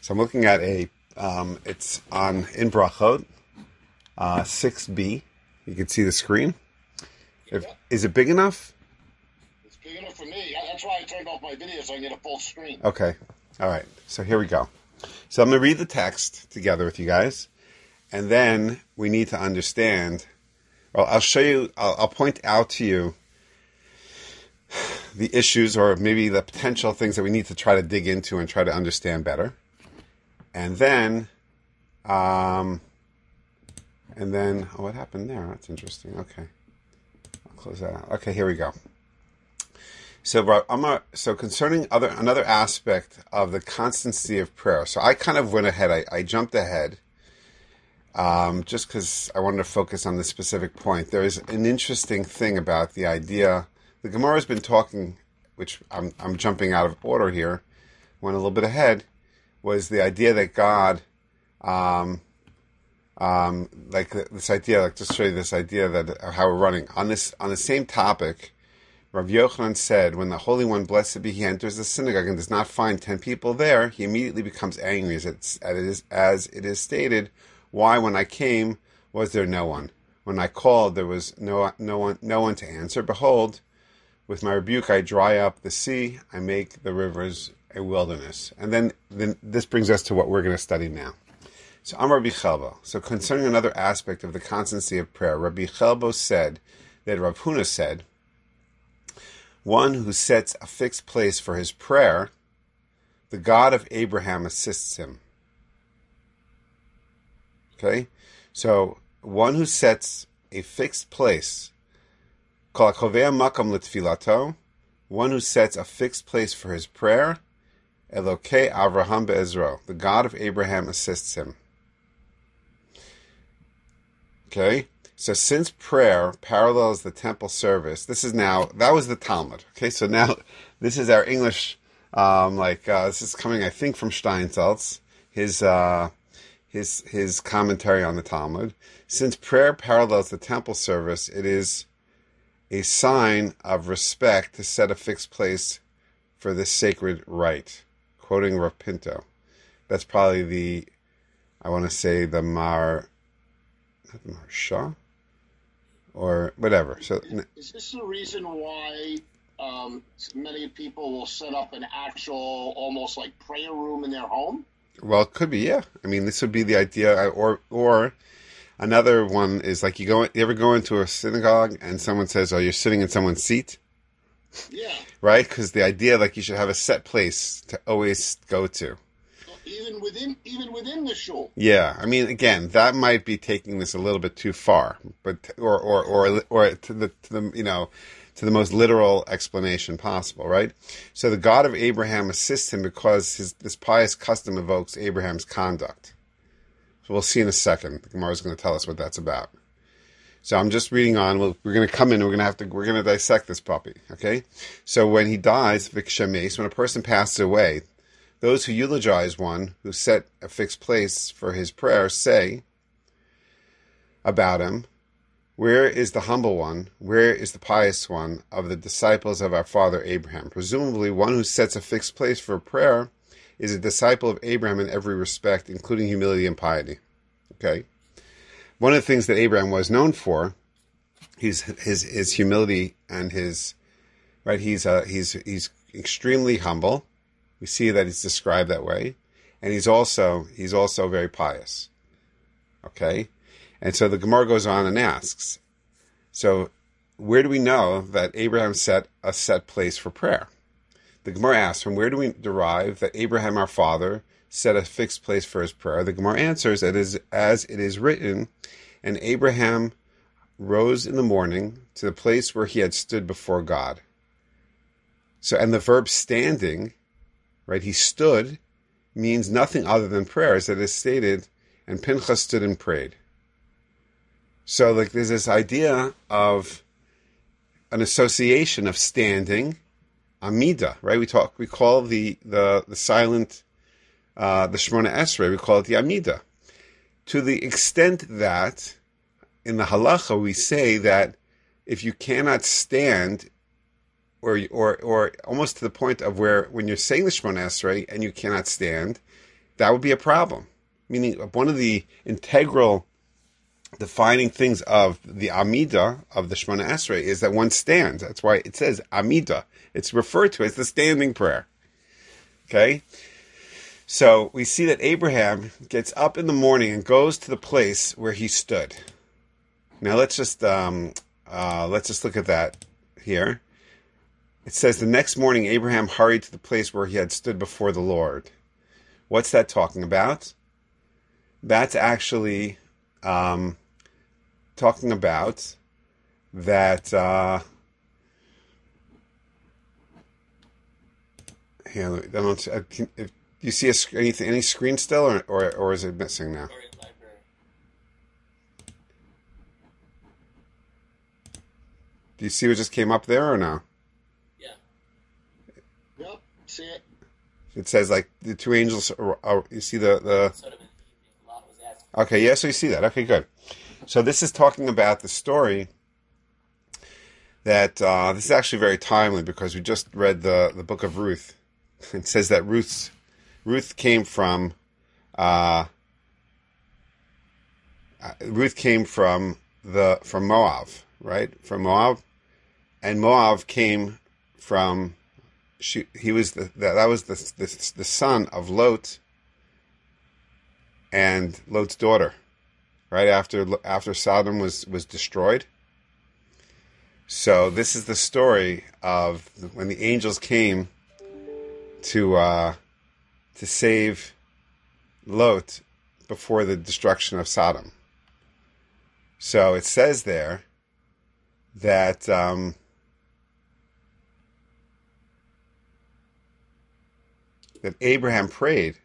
So I'm looking at it's in Brachot, 6b. You can see the screen. Is it big enough? It's big enough for me. That's why I turned off my video so I can get a full screen. Okay. All right. So here we go. So I'm going to read the text together with you guys. And then we need to understand. Well, I'll show you, I'll point out to you the issues or maybe the potential things that we need to try to dig into and try to understand better. And then, oh, what happened there? That's interesting. Okay. I'll close that out. Okay, here we go. So, so concerning another aspect of the constancy of prayer. So I kind of went ahead. I jumped ahead, just because I wanted to focus on this specific point. There is an interesting thing about the idea. The Gemara has been talking, which I'm jumping out of order here. Went a little bit ahead. Was the idea that God, this idea, like just show you this idea that how we're running on the same topic. Rav Yochanan said, when the Holy One, blessed be He, enters the synagogue and does not find 10 people there, he immediately becomes angry, as it is stated. Why, when I came, was there no one? When I called, there was no one to answer. Behold, with my rebuke I dry up the sea, I make the rivers a wilderness. And then this brings us to what we're going to study now. So I'm Rabbi Chelbo. So concerning another aspect of the constancy of prayer, Rabbi Chelbo said that Rav Huna said, one who sets a fixed place for his prayer, the God of Abraham assists him. Okay? So, one who sets a fixed place, one who sets a fixed place for his prayer, Elokei Avraham Be'ezro, the God of Abraham assists him. Okay? So since prayer parallels the temple service, that was the Talmud. Okay, so now this is our English, this is coming, I think, from Steinsaltz, his commentary on the Talmud. Since prayer parallels the temple service, it is a sign of respect to set a fixed place for this sacred rite. Quoting Rav Pinto. That's probably the Maharsha? Or whatever. So, is this the reason why many people will set up an actual, almost like prayer room in their home? Well, it could be, yeah. I mean, this would be the idea, or another one is like you ever go into a synagogue and someone says, "Oh, you're sitting in someone's seat." Yeah. Right, because the idea, like, you should have a set place to always go to. Even within the shul. Yeah, I mean, again, that might be taking this a little bit too far, but or to the most literal explanation possible, right? So the God of Abraham assists him because this pious custom evokes Abraham's conduct. So we'll see in a second. The Gemara is going to tell us what that's about. So I'm just reading on. We're going to come in. We're going to dissect this puppy. Okay. So when he dies, vikshames, when a person passes away, those who eulogize one who set a fixed place for his prayer say about him, where is the humble one? Where is the pious one of the disciples of our father Abraham? Presumably, one who sets a fixed place for prayer is a disciple of Abraham in every respect, including humility and piety. Okay. One of the things that Abraham was known for, his humility and his right. He's extremely humble. We see that he's described that way, and he's also very pious. Okay, and so the Gemara goes on and asks, so where do we know that Abraham set a set place for prayer? The Gemara asks, from where do we derive that Abraham our father set a fixed place for his prayer? The Gemara answers, as it is written, and Abraham rose in the morning to the place where he had stood before God. So, and the verb standing, right, he stood, means nothing other than prayer, as it is stated, and Pinchas stood and prayed. So, like, there's this idea of an association of standing, Amida, right? We call the silent, the Shemona Esrei, we call it the Amida. To the extent that in the halacha we say that if you cannot stand, or almost to the point of where when you're saying the Shemona Esrei and you cannot stand, that would be a problem. Meaning, one of the integral defining things of the Amidah of the Shemona Esrei is that one stands. That's why it says Amidah. It's referred to as the standing prayer. Okay? So we see that Abraham gets up in the morning and goes to the place where he stood. Now let's just look at that here. It says the next morning Abraham hurried to the place where he had stood before the Lord. What's that talking about? That's actually talking about that. Here, do you see any screen still, or is it missing now? Do you see what just came up there or no? Yeah. Yep, see it. It says like the two angels. You see the. Okay, yeah. So you see that. Okay, good. So this is talking about the story that this is actually very timely because we just read the book of Ruth. It says that Ruth came from Moab, right? From Moab, and Moab came from he was that was the son of Lot and Lot's daughter, right after Sodom was destroyed. So this is the story of when the angels came to save Lot before the destruction of Sodom. So it says there that that Abraham prayed.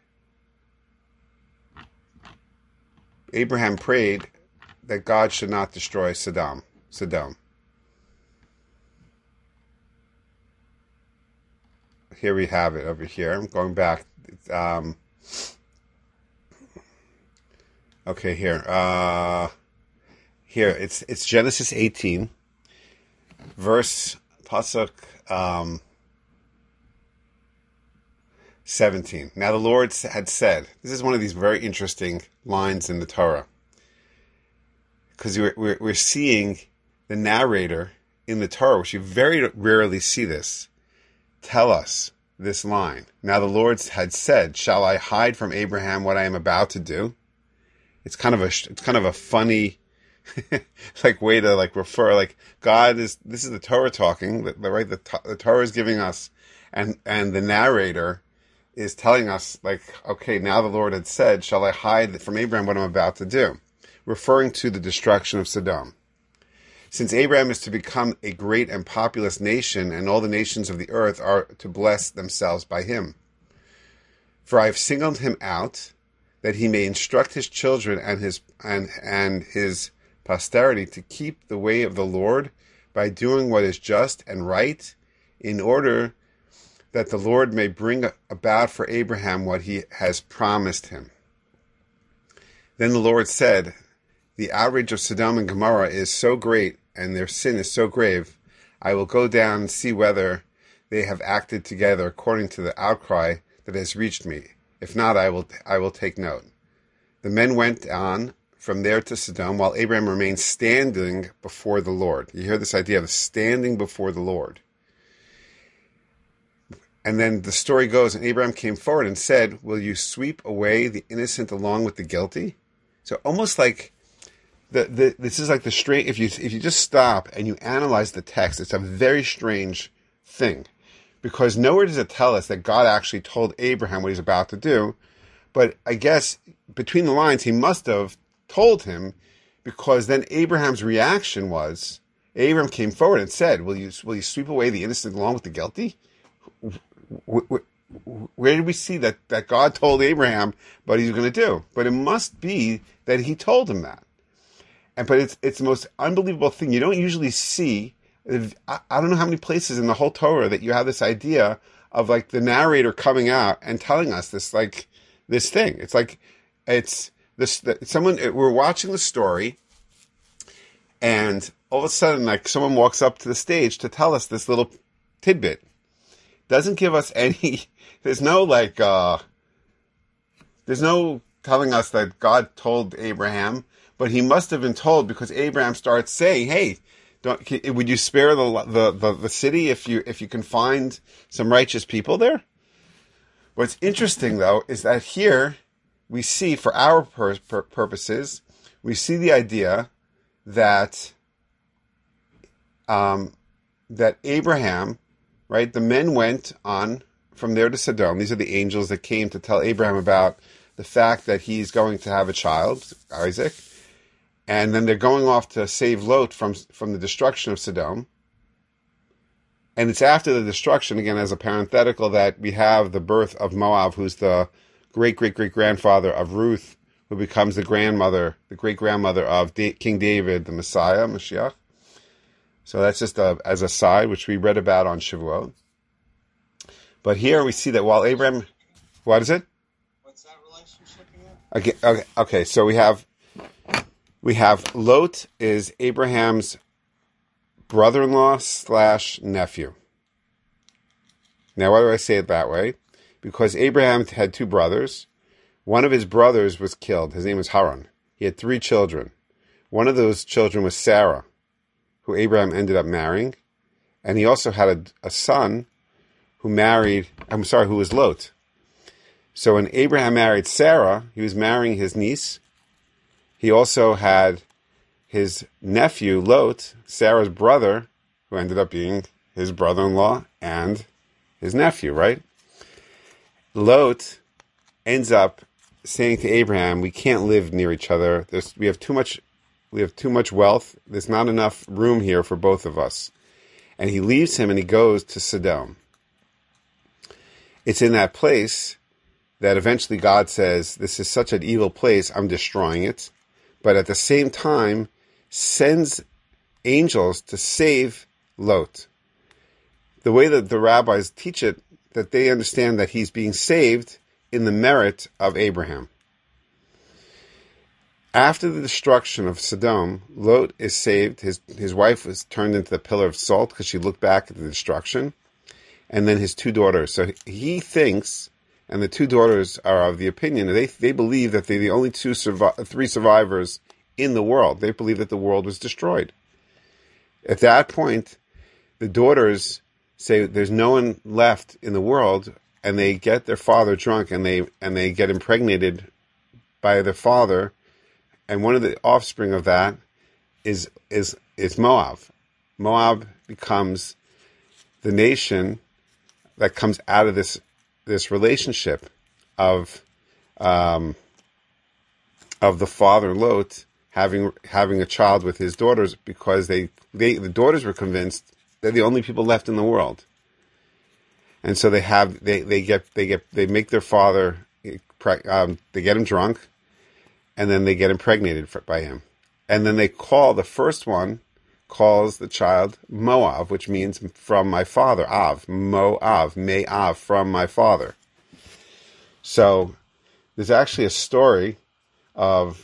Abraham prayed that God should not destroy Sodom. Here we have it over here. I'm going back. Okay, here. Here it's Genesis 18, verse pasuk 17. Now the Lord had said, this is one of these very interesting lines in the Torah, because we're seeing the narrator in the Torah, which you very rarely see this, tell us this line. Now the Lord had said, "Shall I hide from Abraham what I am about to do?" It's kind of a funny like way to like refer, like this is the Torah talking, right? The Torah is giving us, and the narrator is telling us, like, okay, now the Lord had said, "Shall I hide from Abraham what I'm about to do?" Referring to the destruction of Sodom. Since Abraham is to become a great and populous nation, and all the nations of the earth are to bless themselves by him. For I have singled him out, that he may instruct his children and his posterity to keep the way of the Lord by doing what is just and right, in order that the Lord may bring about for Abraham what he has promised him. Then the Lord said, "The outrage of Sodom and Gomorrah is so great, and their sin is so grave, I will go down and see whether they have acted together according to the outcry that has reached me. If not, I will take note." The men went on from there to Sodom, while Abraham remained standing before the Lord. You hear this idea of standing before the Lord. And then the story goes, and Abraham came forward and said, "Will you sweep away the innocent along with the guilty?" So almost like this is like the strange. If you just stop and you analyze the text, it's a very strange thing, because nowhere does it tell us that God actually told Abraham what he's about to do. But I guess between the lines, he must have told him, because then Abraham's reaction was, Abraham came forward and said, "Will you sweep away the innocent along with the guilty?" Where did we see that God told Abraham what he's going to do? But it must be that he told him that. But it's the most unbelievable thing. You don't usually see. I don't know how many places in the whole Torah that you have this idea of like the narrator coming out and telling us this, like this thing. It's like it's this someone, we're watching the story, and all of a sudden, like someone walks up to the stage to tell us this little tidbit. Doesn't give us any. There's no like. There's no telling us that God told Abraham, but he must have been told because Abraham starts saying, "Hey, would you spare the city if you can find some righteous people there?" What's interesting though is that here we see, for our purposes, we see the idea that that Abraham, right? The men went on from there to Sodom. These are the angels that came to tell Abraham about the fact that he's going to have a child, Isaac. And then they're going off to save Lot from the destruction of Sodom. And it's after the destruction, again, as a parenthetical, that we have the birth of Moab, who's the great-great-great-grandfather of Ruth, who becomes the great-grandmother of King David, the Messiah, Mashiach. So that's just as a side, which we read about on Shavuot. But here we see that while Abraham... What is it? What's that relationship again? Okay, so we have Lot is Abraham's brother-in-law / nephew. Now, why do I say it that way? Because Abraham had two brothers. One of his brothers was killed. His name was Haran. He had 3 children. One of those children was Sarah, who Abraham ended up marrying. And he also had a son who was Lot. So when Abraham married Sarah, he was marrying his niece. He also had his nephew, Lot, Sarah's brother, who ended up being his brother-in-law and his nephew, right? Lot ends up saying to Abraham, "We can't live near each other. We have too much wealth. There's not enough room here for both of us." And he leaves him and he goes to Sodom. It's in that place that eventually God says, "This is such an evil place, I'm destroying it." But at the same time, sends angels to save Lot. The way that the rabbis teach it, that they understand that he's being saved in the merit of Abraham. After the destruction of Sodom, Lot is saved. His wife was turned into the pillar of salt because she looked back at the destruction. And then his 2 daughters. So he thinks, and the 2 daughters are of the opinion, they believe that they're the only 3 survivors in the world. They believe that the world was destroyed. At that point, the daughters say there's no one left in the world, and they get their father drunk, and they get impregnated by their father, and one of the offspring of that is Moab. Moab becomes the nation that comes out of this relationship of the father Lot having a child with his daughters, because the daughters were convinced they're the only people left in the world, and so they make their father they get him drunk, and then they get impregnated by him, and then the first one calls the child Moab, which means from my father, Av, Moav, Me'av, from my father. So there's actually a story of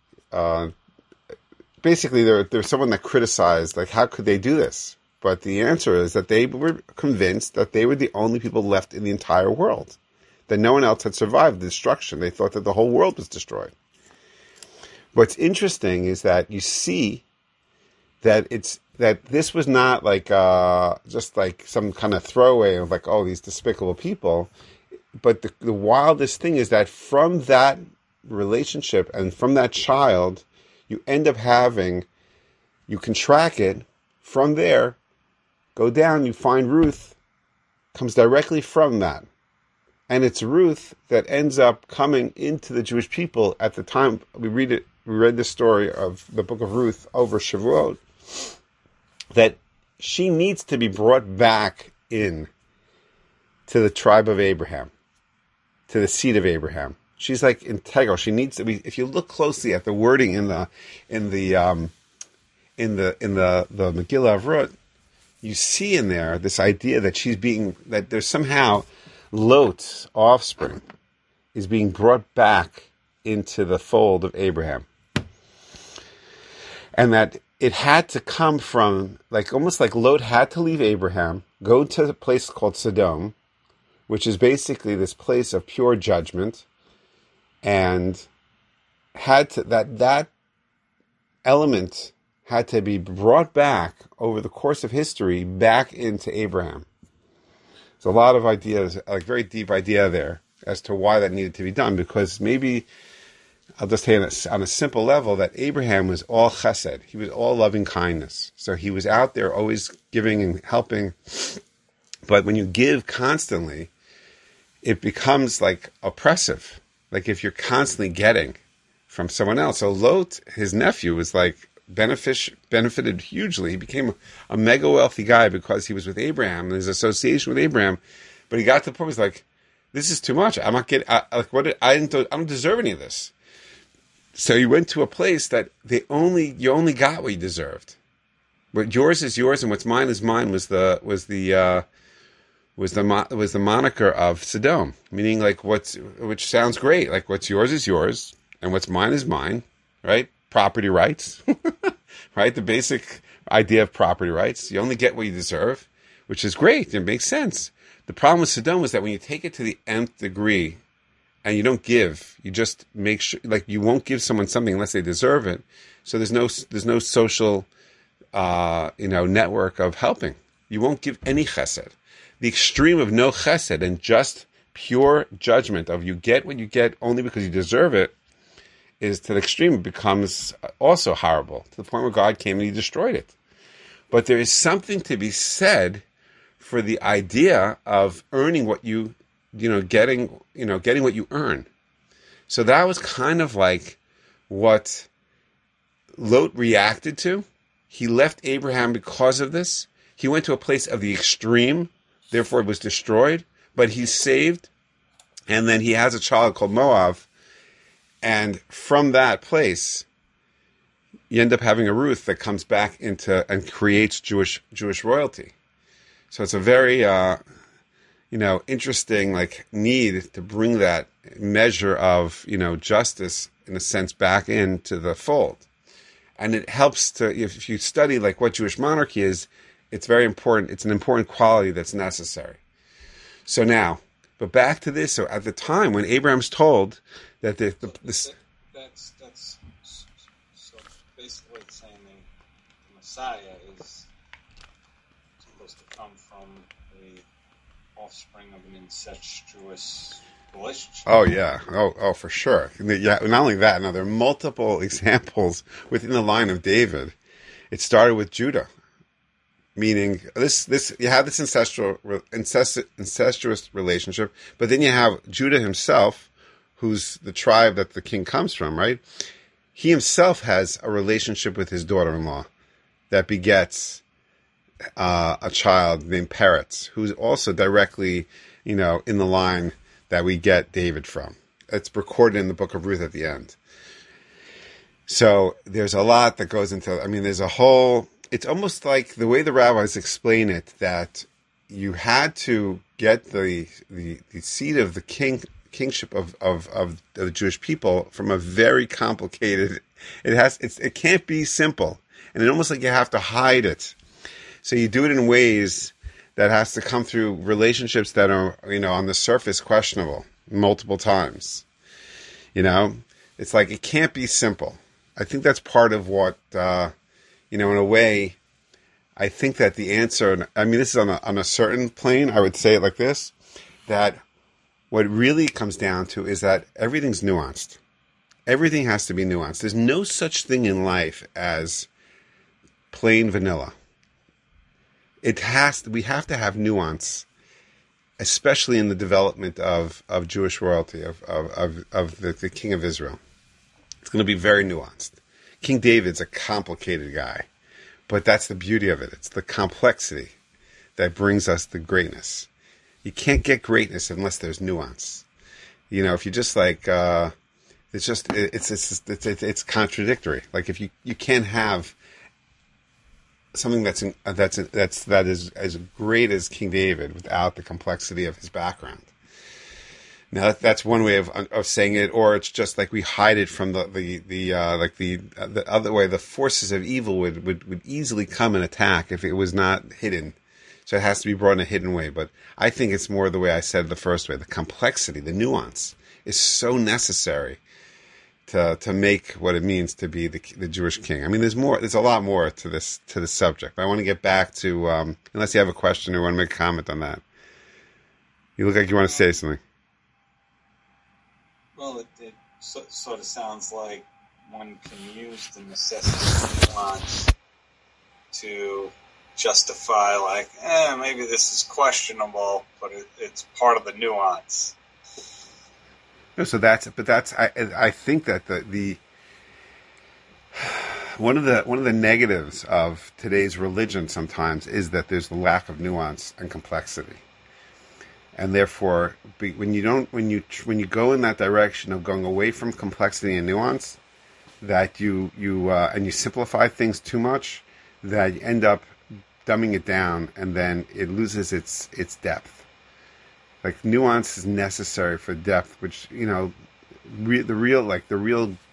basically there's someone that criticized, like, how could they do this? But the answer is that they were convinced that they were the only people left in the entire world, that no one else had survived the destruction. They thought that the whole world was destroyed. What's interesting is that you see that this was not like just like some kind of throwaway of like, oh, these despicable people. But the wildest thing is that from that relationship and from that child, you end up you can track it from there, go down, you find Ruth comes directly from that. And it's Ruth that ends up coming into the Jewish people at the time we read the story of the book of Ruth over Shavuot, that she needs to be brought back in to the tribe of Abraham, to the seed of Abraham. She's like integral. She needs to be. If you look closely at the wording in the Megillah of Ruth, you see in there this idea that there's somehow Lot's offspring is being brought back into the fold of Abraham, and that it had to come from, like, almost like Lot had to leave Abraham, go to a place called Sodom, which is basically this place of pure judgment, and that element had to be brought back over the course of history back into Abraham. There's a lot of ideas, like very deep idea there as to why that needed to be done, because maybe I'll just say on a simple level that Abraham was all chesed. He was all loving kindness. So he was out there always giving and helping. But when you give constantly, it becomes like oppressive. Like if you're constantly getting from someone else. So Lot, his nephew, was like benefited hugely. He became a mega wealthy guy because he was with Abraham and his association with Abraham. But he got to the point where he's like, this is too much. I'm not getting, I don't deserve any of this. So he went to a place that you only got what you deserved. What yours is yours and what's mine is mine was the moniker of Sodom, meaning like which sounds great. Like what's yours is yours and what's mine is mine, right? Property rights, right? The basic idea of property rights. You only get what you deserve, which is great. It makes sense. The problem with Sodom was that when you take it to the nth degree and you don't give, you just make sure, like you won't give someone something unless they deserve it. So there's no social, network of helping. You won't give any chesed. The extreme of no chesed and just pure judgment of you get what you get only because you deserve it is to the extreme. It becomes also horrible to the point where God came and he destroyed it. But there is something to be said for the idea of earning what getting what you earn. So that was kind of like what Lot reacted to. He left Abraham because of this. He went to a place of the extreme, therefore it was destroyed, but he's saved. And then he has a child called Moab. And from that place, you end up having a Ruth that comes back into and creates Jewish royalty. So it's a very, interesting need to bring that measure of justice in a sense back into the fold. And it helps to, if you study what Jewish monarchy is, it's very important. It's an important quality that's necessary. So now, but back to this. So at the time when Abraham's told that that's so basically saying the Messiah is supposed to come from the offspring of an incestuous relationship. Oh yeah, oh for sure. Yeah, not only that. Now there are multiple examples within the line of David. It started with Judah, meaning this you have this incestuous relationship, but then you have Judah himself, who's the tribe that the king comes from, right? He himself has a relationship with his daughter-in-law that begets a child named Peretz, who's also directly, in the line that we get David from. It's recorded in the book of Ruth at the end. So there's a lot that goes into, there's a whole, it's almost like the way the rabbis explain it, that you had to get the seat of the kingship of the Jewish people from a very complicated, it can't be simple. And it's almost like you have to hide it. So you do it in ways that has to come through relationships that are, on the surface questionable multiple times. It's like it can't be simple. I think that's part of what, in a way, I think that the answer, this is on a certain plane, I would say it like this, that what really comes down to is that everything's nuanced. Everything has to be nuanced. There's no such thing in life as plain vanilla. We have to have nuance, especially in the development of Jewish royalty, of the King of Israel. It's going to be very nuanced. King David's a complicated guy, but that's the beauty of it. It's the complexity that brings us the greatness. You can't get greatness unless there's nuance. If you just it's contradictory. Like if you can't have something that is as great as King David without the complexity of his background. Now that's one way of saying it, or it's just like we hide it from the other way. The forces of evil would easily come and attack if it was not hidden. So it has to be brought in a hidden way. But I think it's more the way I said the first way, the complexity, the nuance. is so necessary to make what it means to be the Jewish king. I mean, there's a lot more to this subject. But I want to get back to unless you have a question or want to make a comment on that. You look like you want to say something. Well, it sort of sounds like one can use the necessity of nuance to justify, like, maybe this is questionable, but it's part of the nuance. No, so I think that the one of the negatives of today's religion sometimes is that there's the lack of nuance and complexity, and therefore when you go in that direction of going away from complexity and nuance, that you simplify things too much, that you end up dumbing it down, and then it loses its depth. Like, nuance is necessary for depth, which, the real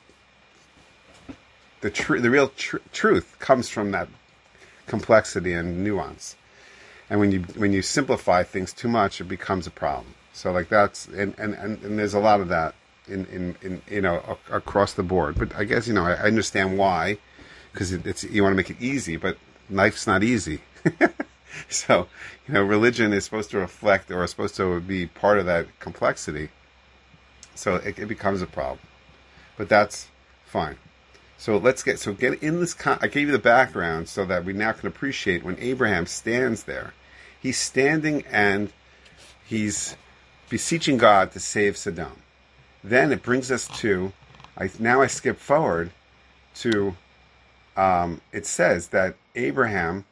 truth comes from that complexity and nuance. And when you simplify things too much, it becomes a problem. So, like, that's and there's a lot of that in across the board. But I guess I understand why, because it's you want to make it easy, but life's not easy. So, religion is supposed to reflect or is supposed to be part of that complexity. So it becomes a problem. But that's fine. So get in this. I gave you the background so that we now can appreciate when Abraham stands there. He's standing and he's beseeching God to save Sodom. Then it brings us to, I skip forward to, it says that Abraham,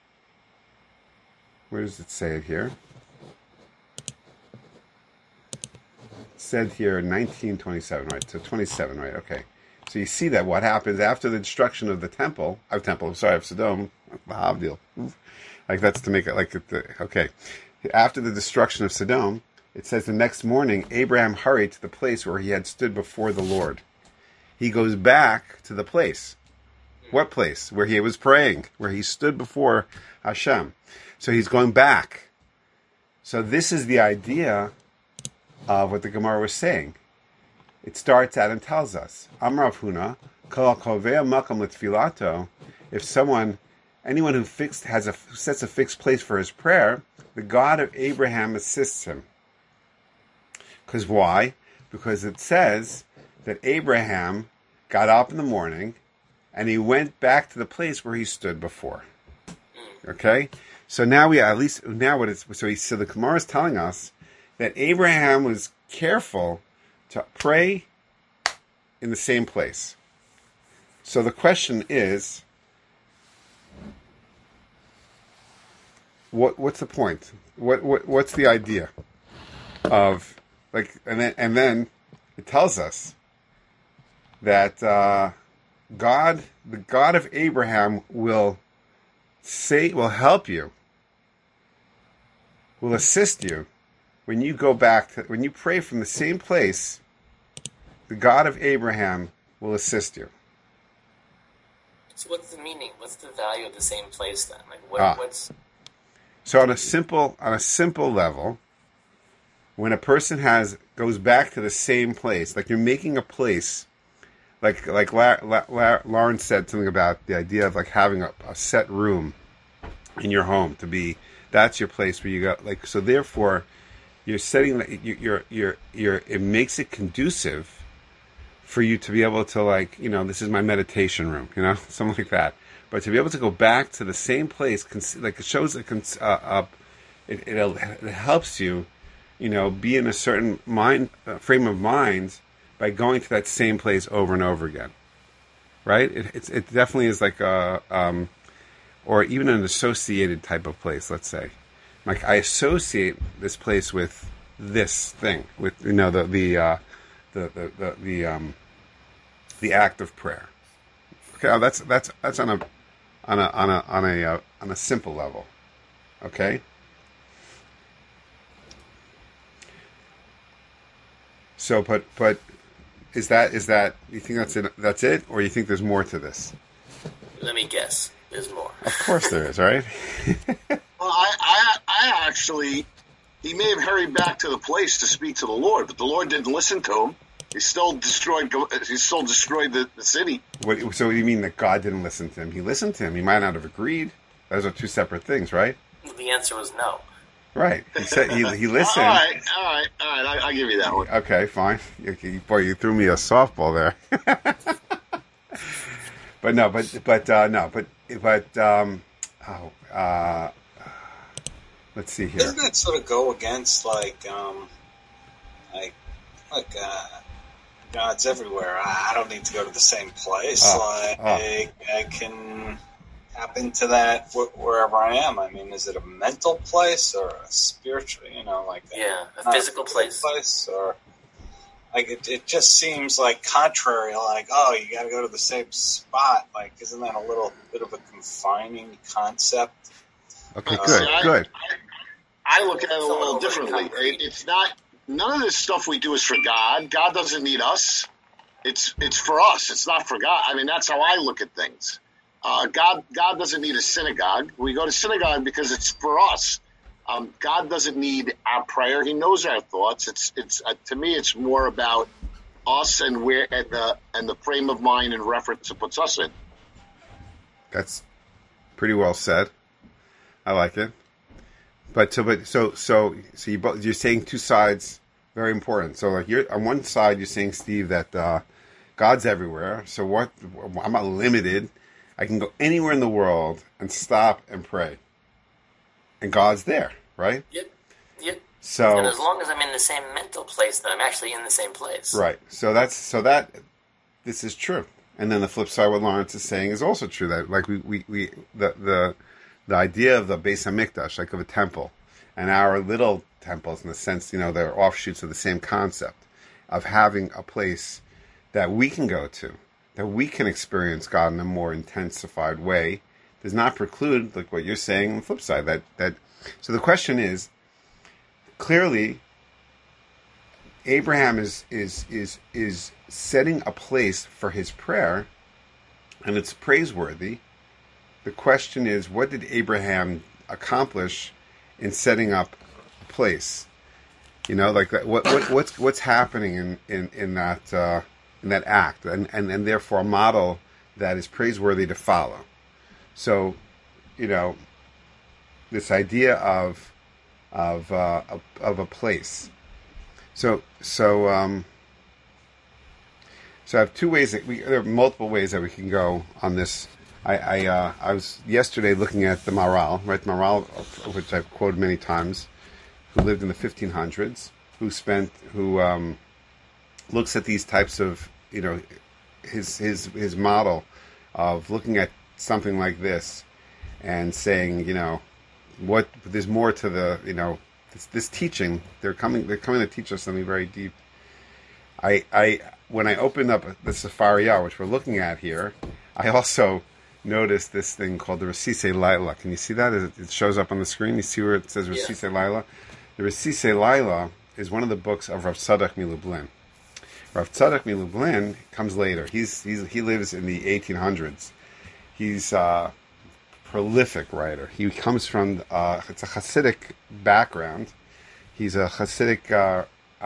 where does it say it here? It said here 1927, right? So 27, right? Okay. So you see that what happens after the destruction of of Sodom, Havdil. Like, that's to make it like, okay. After the destruction of Sodom, it says the next morning, Abraham hurried to the place where he had stood before the Lord. He goes back to the place. What place? Where he was praying, where he stood before Hashem. So he's going back. So this is the idea of what the Gemara was saying. It starts out and tells us, Amar Rav Huna, Kol kovea makam l'tfilato. If anyone who sets a fixed place for his prayer, the God of Abraham assists him. Because why? Because it says that Abraham got up in the morning and he went back to the place where he stood before. Okay? So now so the Gemara is telling us that Abraham was careful to pray in the same place. So the question is, what's the point? What's the idea of, like, and then it tells us that the God of Abraham will help you, will assist you when you go back when you pray from the same place. The God of Abraham will assist you. So what's the meaning? What's the value of the same place then? Like what's So on a simple level, when a person goes back to the same place, like you're making a place, like Lauren said something about the idea of like having a set room in your home that's your place where you go. Like, so therefore, you're setting it makes it conducive for you to be able to, like, this is my meditation room, something like that. But to be able to go back to the same place, like, it shows it helps you, be in a certain frame of mind by going to that same place over and over again, right? It definitely is like or even an associated type of place. Let's say, like, I associate this place with this thing, with the act of prayer. Okay, that's on a simple level. Okay. So, but is that you think that's it, or you think there's more to this? Let me guess. There's more. Of course there is, right? Well, I actually He may have hurried back to the place to speak to the Lord, but the Lord didn't listen to him. He still destroyed the city. So what do you mean that God didn't listen to him? He listened to him. He might not have agreed. Those are two separate things, right? The answer was no. Right. He said he listened. All right. I'll give you that one. Okay, fine. Boy, you threw me a softball there. Let's see here. Doesn't that sort of go against God's everywhere? I don't need to go to the same place. I can tap into that wherever I am. I mean, is it a mental place or a spiritual? A physical place, or it just seems like contrary. Like, oh, you got to go to the same spot. Like, isn't that a little bit of a confining concept? Okay, good. I look at it a little differently. It's not. None of this stuff we do is for God. God doesn't need us. It's for us. It's not for God. I mean, that's how I look at things. God doesn't need a synagogue. We go to synagogue because it's for us. God doesn't need our prayer. He knows our thoughts. It's to me, it's more about us and the frame of mind and reference it puts us in. That's pretty well said. I like it. You're saying two sides, very important. So like you're on one side, you're saying, Steve, that God's everywhere. So what? I'm not limited. I can go anywhere in the world and stop and pray, and God's there, right? Yep. So, and as long as I'm in the same mental place, then I'm actually in the same place. Right. So this is true. And then the flip side, what Lawrence is saying, is also true. That like the idea of the Beis Hamikdash, like of a temple, and our little temples, in the sense, they're offshoots of the same concept of having a place that we can go to, that we can experience God in a more intensified way, does not preclude, like what you're saying on the flip side. That so the question is, clearly, Abraham is setting a place for his prayer, and it's praiseworthy. The question is, what did Abraham accomplish in setting up a place? Like that. What's happening in that act, and therefore a model that is praiseworthy to follow. So, this idea of a place. So I have two ways there are multiple ways that we can go on this. I was yesterday looking at the Maharal, right? The Maharal, which I've quoted many times, who lived in the 1500s, who looks at these types of, his model of looking at something like this and saying, what there's more to the, this teaching. They're coming to teach us something very deep. When I opened up the Sefaria, which we're looking at here, I also noticed this thing called the Resisei Laila. Can you see that? It shows up on the screen. You see where it says Resisei Laila? The Resisei Laila is one of the books of Rav Tzadok Milublin. Rav Tzadok Milublin comes later. He lives in the 1800s. He's a prolific writer. He comes from it's a Hasidic background. He's a Hasidic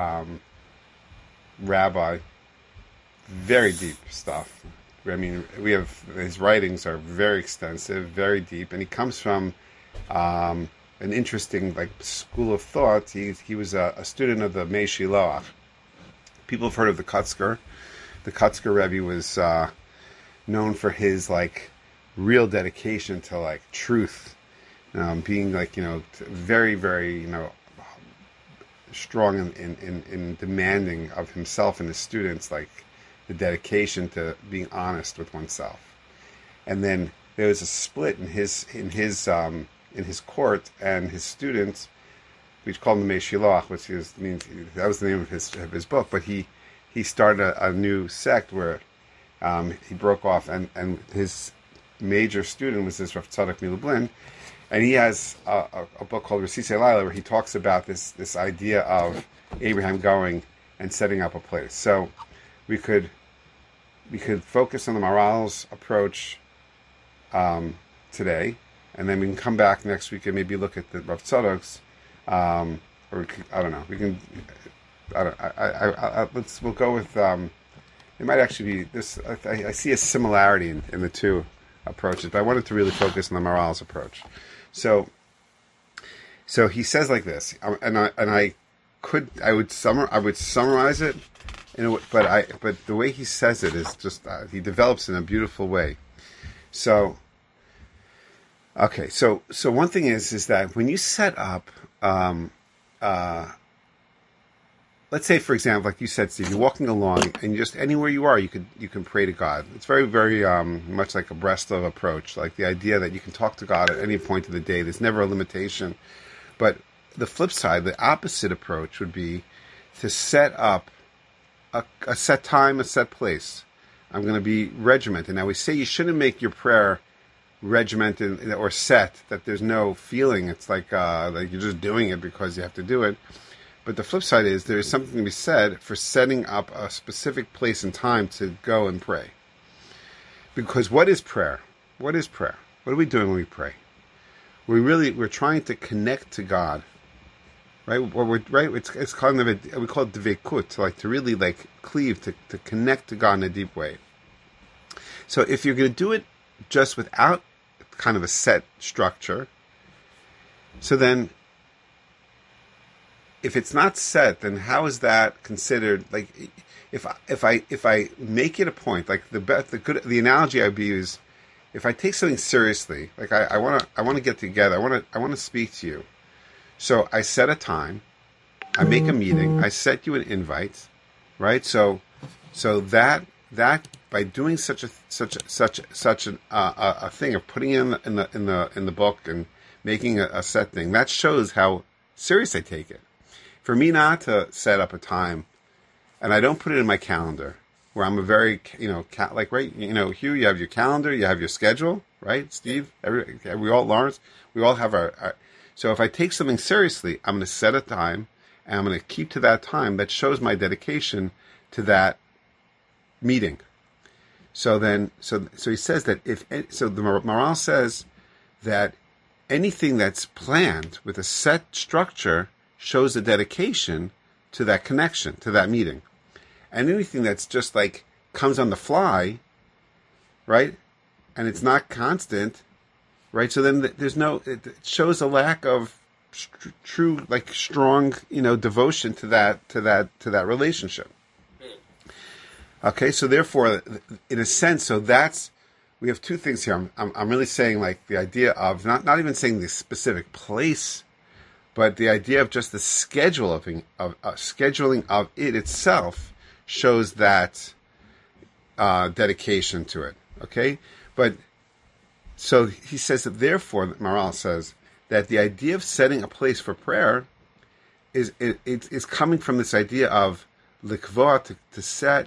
rabbi. Very deep stuff. I mean, his writings are very extensive, very deep, and he comes from an interesting school of thought. He was a student of the Mei Shiloach. People have heard of the Kutzker. The Kutzker Rebbe was known for his real dedication to truth, being very, very strong in demanding of himself and his students, the dedication to being honest with oneself. And then there was a split in his court and his students. We called him Meshiloach, which means that was the name of his book. But he started a new sect where he broke off, and his major student was this Rav Tzadok Milublin, and he has a book called Resisei Laila where he talks about this idea of Abraham going and setting up a place. So we could focus on the Maharal's approach today, and then we can come back next week and maybe look at the Rav Tzadok's or I don't know. We can. I don't. We'll go with. It might actually be this. I see a similarity in the two approaches, but I wanted to really focus on the Maharal's approach. So he says like this, I would summarize it, but the way he says it is just he develops in a beautiful way. So one thing is that when you set up, let's say, for example, like you said, Steve, you're walking along, and just anywhere you are, you can pray to God. It's very, very much like a Breslov approach, like the idea that you can talk to God at any point of the day. There's never a limitation. But the flip side, the opposite approach would be to set up a set time, a set place. I'm going to be regimented. Now, we say you shouldn't make your prayer regimented or set, that there's no feeling. It's like you're just doing it because you have to do it. But the flip side is there is something to be said for setting up a specific place and time to go and pray. Because what is prayer? What is prayer? What are we doing when we pray? We're trying to connect to God, right? It's kind of we call it dveikut, like to really like cleave, to connect to God in a deep way. So if you're going to do it just without kind of a set structure, so then if it's not set, then how is that considered? Like, if I make it a point, like the analogy I would use, if I take something seriously, like I want to get together, I want to speak to you, so I set a time, I make a meeting, I set you an invite, right? So that by doing such a thing of putting it in the book and making a set thing, that shows how serious I take it. For me not to set up a time, and I don't put it in my calendar, where I'm a very, Hugh, you have your calendar, you have your schedule, right? Steve, Lawrence, we all have our. So if I take something seriously, I'm going to set a time, and I'm going to keep to that time. That shows my dedication to that meeting. So he says that the Maharal says that anything that's planned with a set structure shows a dedication to that connection, to that meeting. And anything that's just like comes on the fly, right? And it's not constant, right? So then it shows a lack of true, like strong, devotion to that relationship. Okay, so therefore, in a sense, we have two things here. I'm really saying like the idea of not even saying the specific place, but the idea of just the scheduling of it itself shows that dedication to it. Okay, but so he says that therefore, Maharal says that the idea of setting a place for prayer is coming from this idea of likvah, to set.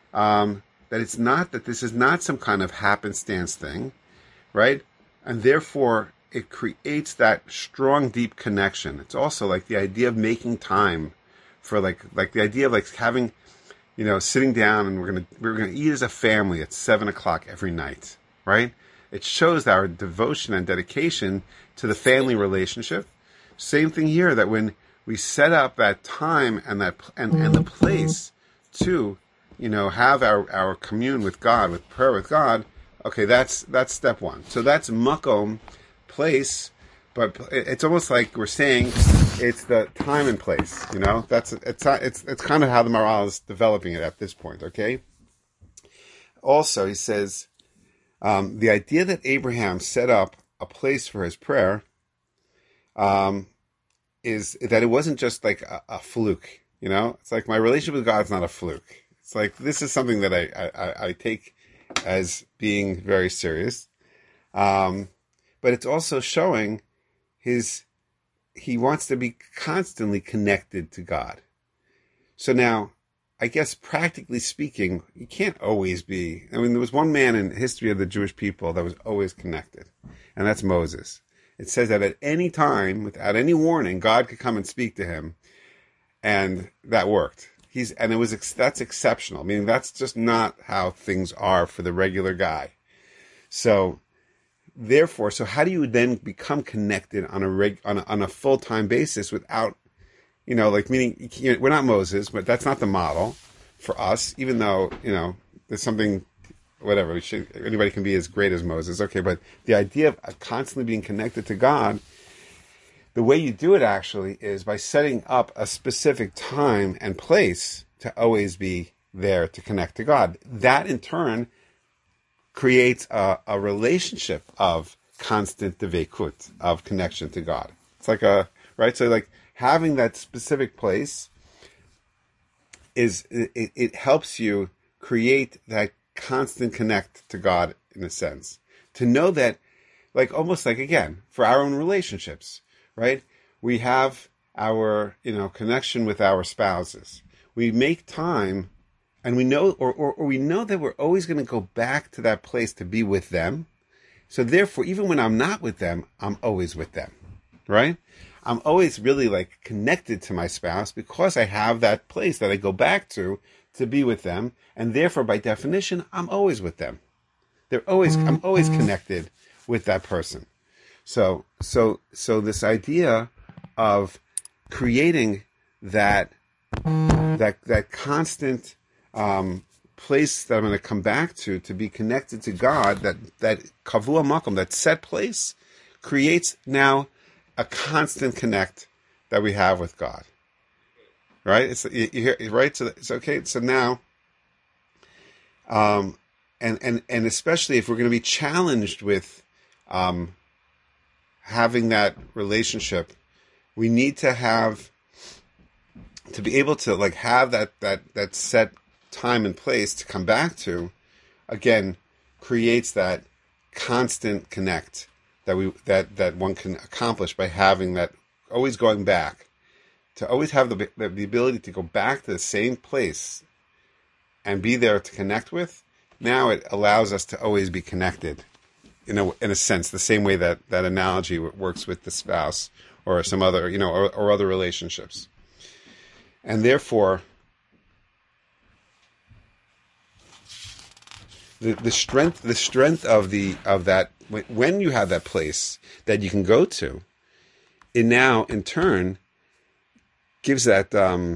That this is not some kind of happenstance thing, right? And therefore, it creates that strong, deep connection. It's also like the idea of making time for like the idea of like having, sitting down and we're gonna eat as a family at 7:00 every night, right? It shows our devotion and dedication to the family relationship. Same thing here, that when we set up that time and the place to have our commune with God, with prayer with God. Okay, that's step one. So that's makom, place, but it's almost like we're saying it's the time and place. It's kind of how the Maharal is developing it at this point. Okay. Also, he says the idea that Abraham set up a place for his prayer is that it wasn't just like a fluke. It's like my relationship with God is not a fluke. It's like this is something that I take as being very serious, but it's also showing he wants to be constantly connected to God. So now, I guess practically speaking, you can't always be. I mean, there was one man in the history of the Jewish people that was always connected, and that's Moses. It says that at any time, without any warning, God could come and speak to him, and that worked. That's exceptional. I mean, that's just not how things are for the regular guy. So, therefore, how do you then become connected on a full-time basis without like meaning we're not Moses, but that's not the model for us, even though, there's something, whatever, anybody can be as great as Moses. Okay, but the idea of constantly being connected to God, the way you do it actually is by setting up a specific time and place to always be there to connect to God. That in turn creates a relationship of constant devekut, of connection to God. It's like right? So like having that specific place it helps you create that constant connect to God in a sense. To know that, like almost like again, for our own relationships, right? We have our, connection with our spouses. We make time and we know, or we know that we're always going to go back to that place to be with them. So therefore, even when I'm not with them, I'm always with them, right? I'm always really like connected to my spouse because I have that place that I go back to be with them. And therefore, by definition, I'm always with them. I'm always connected with that person. So this idea of creating that constant place that I'm going to come back to be connected to God, that kavua makom, that set place, creates now a constant connect that we have with God. Right? It's you hear, right? So it's okay. So now, and especially if we're going to be challenged with having that relationship, we need to be able to like have that set time and place to come back to, again, creates that constant connect that one can accomplish by having that, always going back, to always have the ability to go back to the same place and be there to connect with. Now it allows us to always be connected in a sense, the same way that analogy works with the spouse or some other, or other relationships. And therefore, the strength of that, when you have that place that you can go to, it now in turn gives that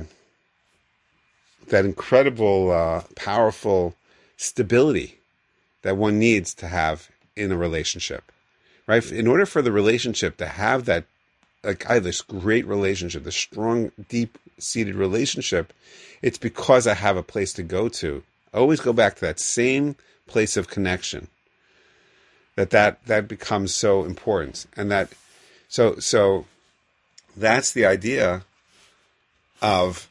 incredible, powerful stability that one needs to have in a relationship, right? In order for the relationship to have that, like I have this great relationship, this strong, deep-seated relationship, it's because I have a place to go to. I always go back to that same place of connection. That becomes so important, and so that's the idea of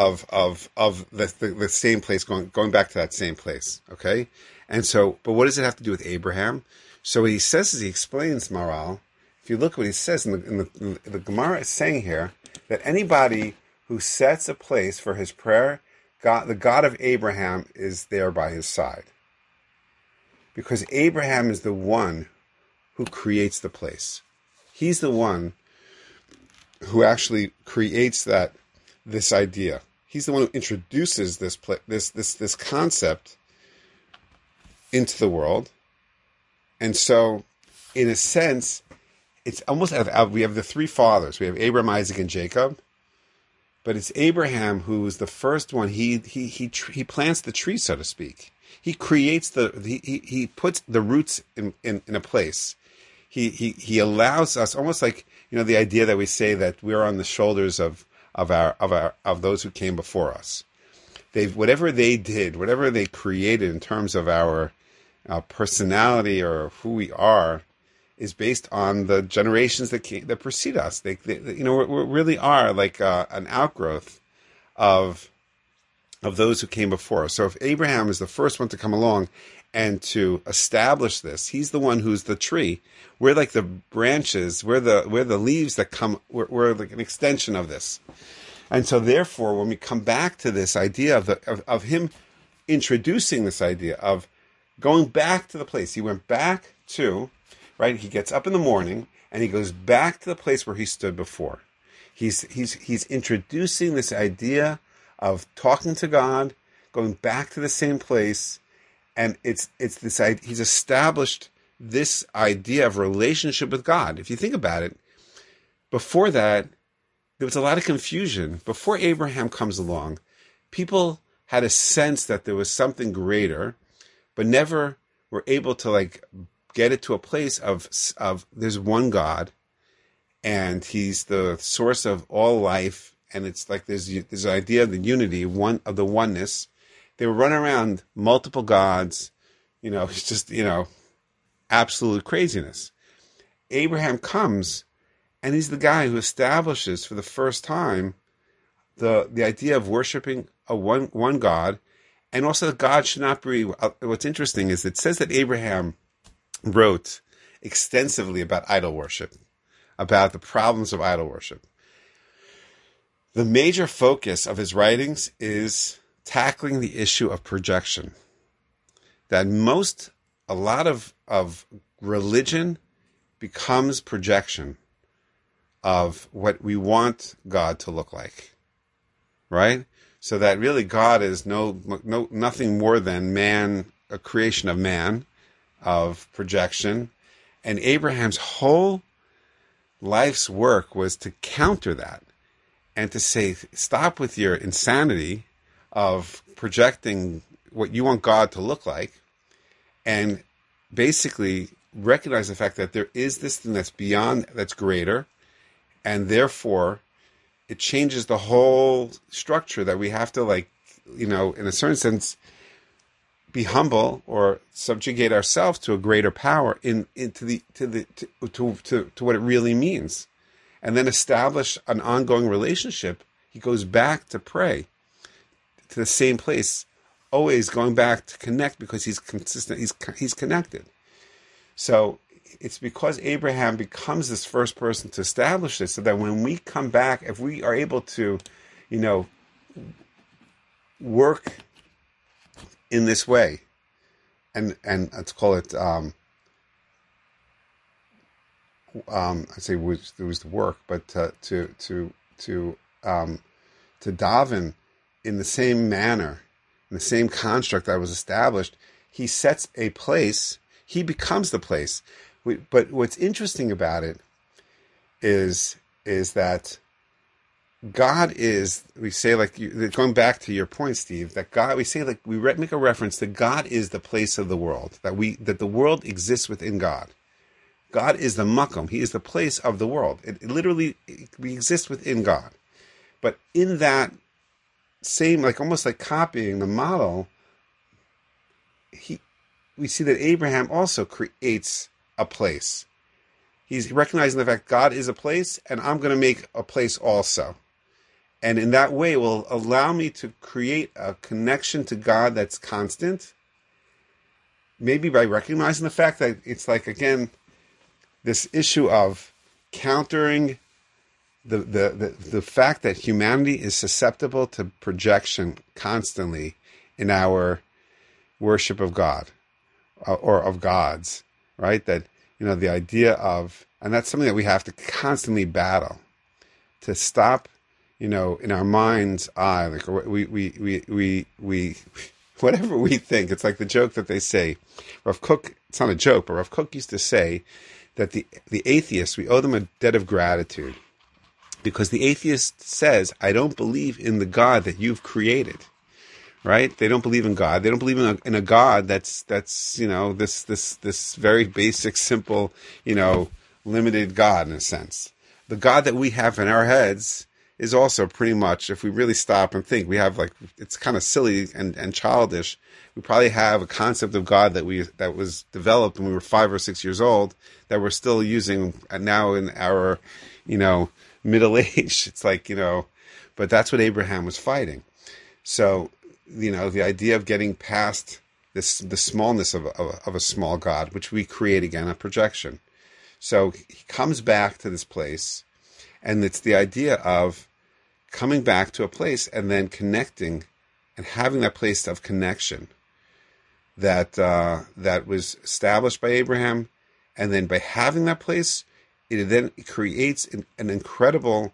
the same place, going back to that same place. Okay, and so, but what does it have to do with Abraham? So what he says is, he explains, Maral. If you look at what he says in the Gemara is saying here, that anybody who sets a place for his prayer, God, the God of Abraham, is there by his side. Because Abraham is the one who creates the place. He's the one who actually creates this idea. He's the one who introduces this concept into the world. And so, in a sense, it's almost, we have the three fathers. We have Abraham, Isaac, and Jacob. But it's Abraham who is the first one. He plants the tree, so to speak. He creates he puts the roots in a place. He allows us, almost like, the idea that we say that we're on the shoulders of those who came before us. Whatever they did, whatever they created in terms of our personality or who we are, is based on the generations that precede us. We really are like an outgrowth of those who came before us. So if Abraham is the first one to come along and to establish this, he's the one who's the tree. We're like the branches, we're the leaves that come, we're like an extension of this. And so therefore, when we come back to this idea of him introducing this idea of going back to the place, he went back to, right? He gets up in the morning and he goes back to the place where he stood before. He's introducing this idea of talking to God, going back to the same place, and it's this idea. He's established this idea of relationship with God. If you think about it, before that, there was a lot of confusion. Before Abraham comes along, people had a sense that there was something greater, but never were able to like get it to a place of there's one God, and He's the source of all life, and it's like there's this idea of the unity, of the oneness. They were running around multiple gods, it's just absolute craziness. Abraham comes, and he's the guy who establishes for the first time the idea of worshiping a one God, and also that God should not be. What's interesting is it says that Abraham wrote extensively about idol worship, about the problems of idol worship. The major focus of his writings is tackling the issue of projection. That a lot of religion becomes projection of what we want God to look like, right? So that really God is nothing more than man, a creation of man, of projection. And Abraham's whole life's work was to counter that and to say, stop with your insanity of projecting what you want God to look like, and basically recognize the fact that there is this thing that's beyond, that's greater, and therefore it changes the whole structure that we have to in a certain sense, be humble or subjugate ourselves to a greater power to what it really means, and then establish an ongoing relationship. He goes back to pray to the same place, always going back to connect because he's consistent. He's connected. So it's because Abraham becomes this first person to establish this, so that when we come back, if we are able to, work in this way, and let's call it, I'd say there was the work, but to daven in the same manner, in the same construct that was established, he sets a place. He becomes the place. But what's interesting about it is that God is, we say, going back to your point, Steve, that God, we say, we make a reference that God is the place of the world, that the world exists within God. God is the makom. He is the place of the world. It literally, we exist within God. But in that same, almost like copying the model, we see that Abraham also creates a place. He's recognizing the fact God is a place, and I'm going to make a place also. And in that way, it will allow me to create a connection to God that's constant, maybe by recognizing the fact that it's again, this issue of countering the fact that humanity is susceptible to projection constantly in our worship of God or of gods, right? That, the idea of, and that's something that we have to constantly battle, to stop, in our mind's eye, we whatever we think. It's like the joke that they say, Rav Kook, it's not a joke, but Rav Kook used to say that the atheists, we owe them a debt of gratitude, because the atheist says, I don't believe in the God that you've created, right? They don't believe in God. They don't believe in a God that's this very basic, simple, limited God in a sense. The God that we have in our heads is also pretty much, if we really stop and think, we have it's kind of silly and childish. We probably have a concept of God that was developed when we were 5 or 6 years old that we're still using now in our, middle age. It's but that's what Abraham was fighting. So, the idea of getting past the smallness of a small God, which we create again, a projection. So he comes back to this place, and it's the idea of coming back to a place and then connecting and having that place of connection that was established by Abraham. And then by having that place, it creates an incredible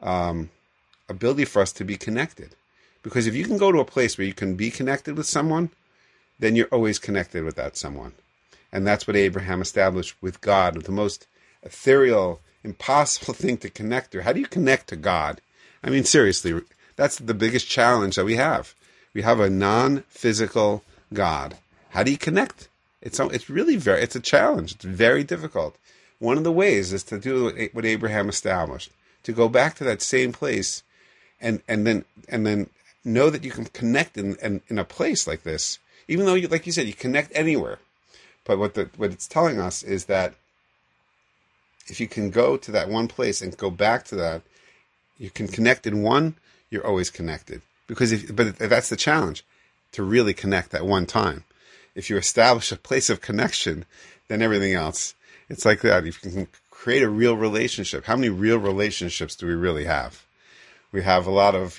ability for us to be connected. Because if you can go to a place where you can be connected with someone, then you're always connected with that someone. And that's what Abraham established with God, with the most ethereal impossible thing to connect to. How do you connect to God? I mean, seriously, that's the biggest challenge that we have. We have a non-physical God. How do you connect? It's really it's a challenge. It's very difficult. One of the ways is to do what Abraham established, to go back to that same place, and then know that you can connect in a place like this, even though like you said, you connect anywhere. But what it's telling us is that if you can go to that one place and go back to that, you can connect in one. You're always connected, but that's the challenge, to really connect at one time. If you establish a place of connection, then everything else, it's like that. If you can create a real relationship, how many real relationships do we really have? We have a lot of,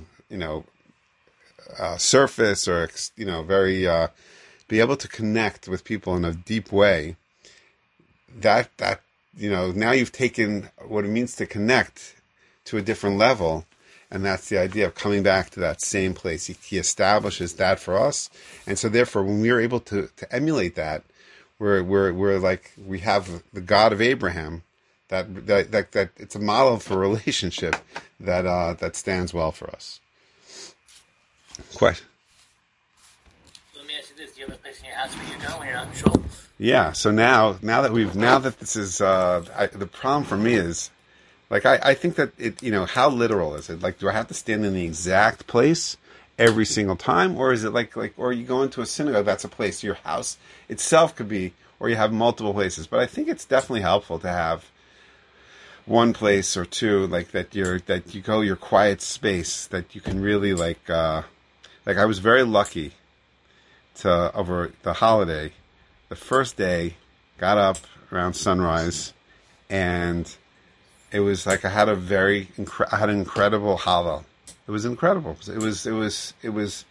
surface or, very, be able to connect with people in a deep way. That, now you've taken what it means to connect to a different level. And that's the idea of coming back to that same place. He establishes that for us. And so therefore, when we are able to emulate that, we're like, we have the God of Abraham, that it's a model for relationship that stands well for us. Quite. Let me ask you this: do you have a place in your house where you go when you're not sure? Yeah. So now that this is the problem for me is, like, I think that it, how literal is it? Like, do I have to stand in the exact place every single time? Or is it like, or you go into a synagogue, that's a place. Your house itself could be, or you have multiple places. But I think it's definitely helpful to have one place or two, like, that you go your quiet space, that you can really, like I was very lucky to, over the holiday, the first day, got up around sunrise, and it was like I had an incredible Hallel. It was incredible. It was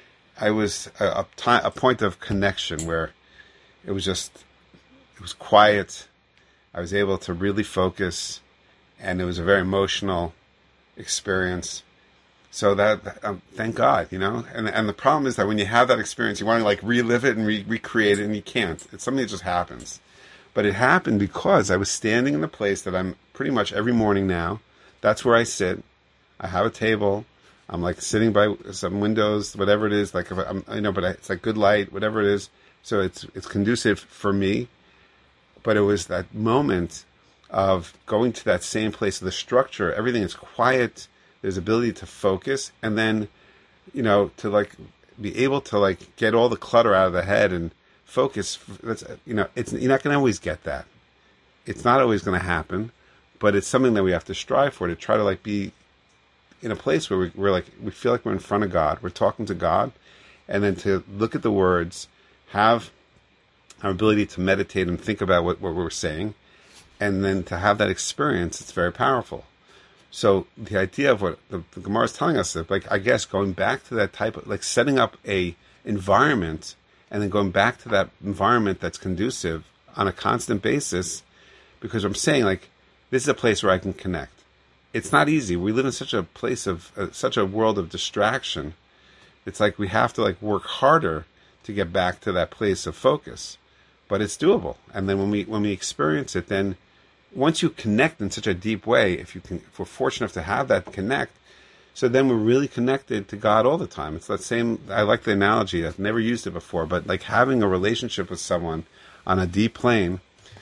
a point of connection where it was quiet. I was able to really focus, and it was a very emotional experience. So that thank God, And the problem is that when you have that experience, you want to like relive it and recreate it, and you can't. It's something that just happens. But it happened because I was standing in the place that I'm pretty much every morning now. That's where I sit. I have a table. I'm like sitting by some windows, whatever it is. Like, it's like good light, whatever it is. So it's conducive for me. But it was that moment of going to that same place. The structure, everything is quiet. There's ability to focus, and then, to like be able to like get all the clutter out of the head and focus. That's, you're not going to always get that. It's not always going to happen, but it's something that we have to strive for, to try to like be in a place where we feel like we're in front of God. We're talking to God, and then to look at the words, have our ability to meditate and think about what we're saying, and then to have that experience. It's very powerful. So the idea of what the Gemara is telling us, like, I guess going back to that type of, like, setting up a environment and then going back to that environment that's conducive on a constant basis, because I'm saying, like, this is a place where I can connect. It's not easy. We live in such a place of, such a world of distraction. It's like we have to, like, work harder to get back to that place of focus. But it's doable. And then when we experience it, then once you connect in such a deep way, if we're fortunate enough to have that connect, so then we're really connected to God all the time. It's that same, I like the analogy, I've never used it before, but like having a relationship with someone on a deep plane.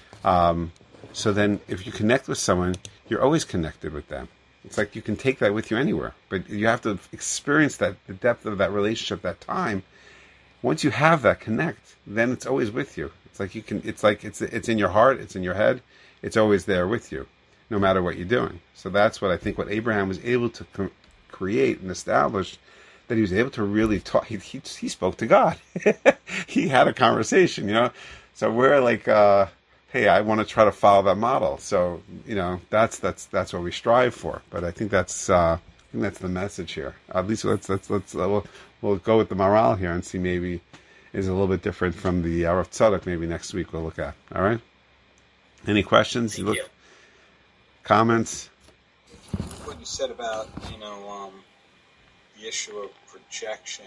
So then if you connect with someone, you're always connected with them. It's like you can take that with you anywhere, but you have to experience that, the depth of that relationship, that time. Once you have that connect, then it's always with you. It's like it's in your heart, it's in your head. It's always there with you, no matter what you're doing. So that's what I think what Abraham was able to create and establish, that he was able to really talk. He spoke to God. He had a conversation, So we're like, hey, I want to try to follow that model. So, that's what we strive for. But I think that's the message here. At least we'll go with the morale here and see maybe is a little bit different from the Rav Tzadok. Maybe next week we'll look at. All right. Any questions? Thank you. Comments? What you said about, the issue of projection,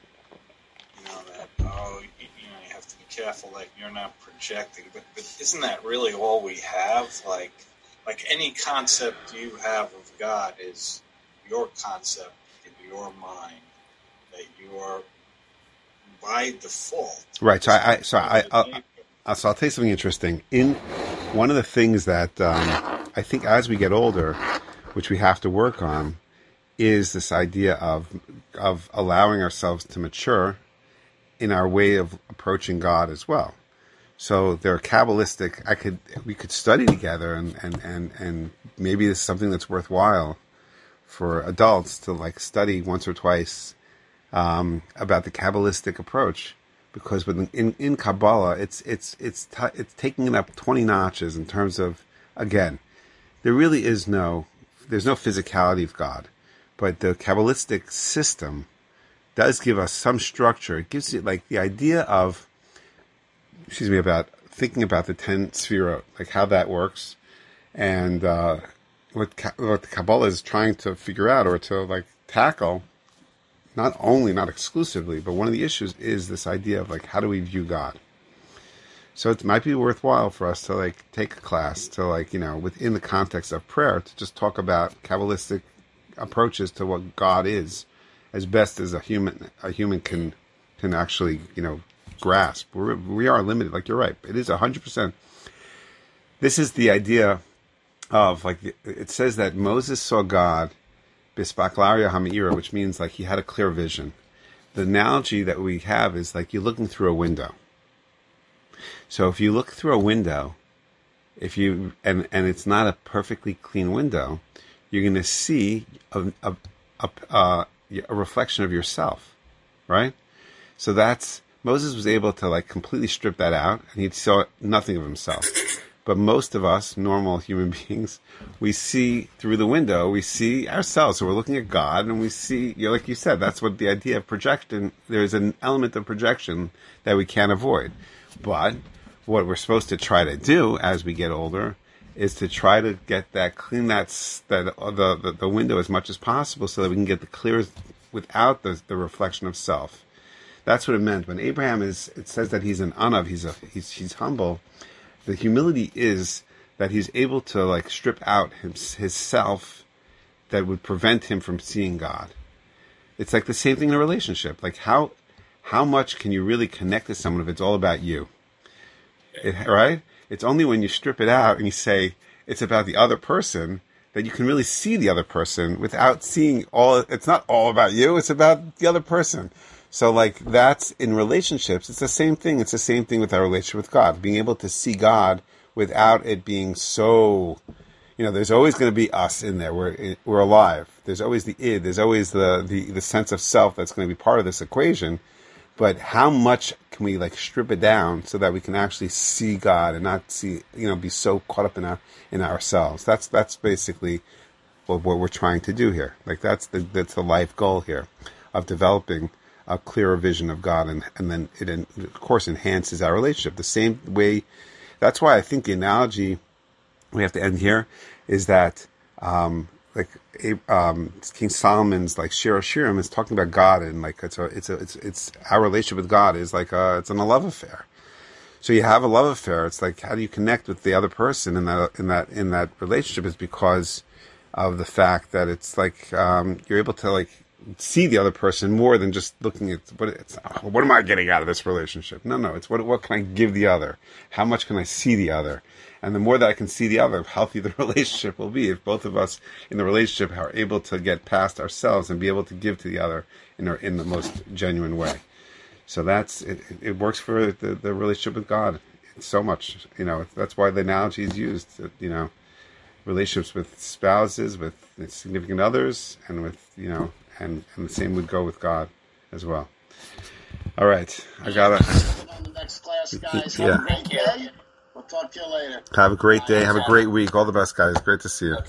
that, you have to be careful that you're not projecting. But isn't that really all we have? Like like any concept you have of God is your concept in your mind that you are by default. Right. So I'll tell you something interesting. In one of the things that I think as we get older, which we have to work on, is this idea of allowing ourselves to mature in our way of approaching God as well. So there are Kabbalistic. We could study together, and maybe this is something that's worthwhile for adults to like study once or twice about the Kabbalistic approach, because in Kabbalah, it's taking it up 20 notches in terms of, again, there's no physicality of God, but the Kabbalistic system does give us some structure. It gives you like the idea of, about thinking about the 10 sefirot, like how that works, and what the Kabbalah is trying to figure out or to like tackle. Not exclusively, but one of the issues is this idea of like, how do we view God? So it might be worthwhile for us to like take a class to like, within the context of prayer, to just talk about Kabbalistic approaches to what God is, as best as a human can actually, grasp. We are limited. Like, you're right. It is 100%. This is the idea of like, it says that Moses saw God Bispaklaria Hamira, which means like he had a clear vision. The analogy that we have is like you're looking through a window. So if you look through a window, and it's not a perfectly clean window, you're going to see a reflection of yourself, right? So Moses was able to like completely strip that out, and he saw nothing of himself. But most of us, normal human beings, we see through the window, we see ourselves. So we're looking at God, and we see, like you said, that's what the idea of projection, there's an element of projection that we can't avoid. But what we're supposed to try to do as we get older is to try to get that, clean the window as much as possible so that we can get the clearest without the reflection of self. That's what it meant. When Abraham it says that he's an anav, he's humble. The humility is that he's able to like strip out his self that would prevent him from seeing God. It's like the same thing in a relationship. Like how much can you really connect to someone if it's all about you? Right? It's only when you strip it out and you say it's about the other person that you can really see the other person without seeing it's not all about you, it's about the other person. So like that's in relationships, it's the same thing. It's the same thing with our relationship with God. Being able to see God without it being so, there's always going to be us in there. We're alive. There's always the id. There's always the sense of self that's going to be part of this equation. But how much can we like strip it down so that we can actually see God and not see, be so caught up in ourselves? That's basically what we're trying to do here. Like that's the life goal here of developing a clearer vision of God, and then it, of course, enhances our relationship. The same way, that's why I think the analogy we have to end here is that, King Solomon's like Shir Hashirim is talking about God, and like it's our relationship with God is like it's a love affair. So you have a love affair. It's like, how do you connect with the other person in that relationship? Is because of the fact that it's like you're able to like see the other person more than just looking at what am I getting out of this relationship? No, it's what can I give the other? How much can I see the other? And the more that I can see the other, the healthier the relationship will be. If both of us in the relationship are able to get past ourselves and be able to give to the other in the most genuine way. So that's it works for the relationship with God. It's so much, that's why the analogy is used, relationships with spouses, with significant others, and with, and the same would go with God as well. All right. I got to... On the next class, guys. Yeah. Have a great day. We'll talk to you later. Have a great day. Have a great week. All the best, guys. Great to see you. Okay.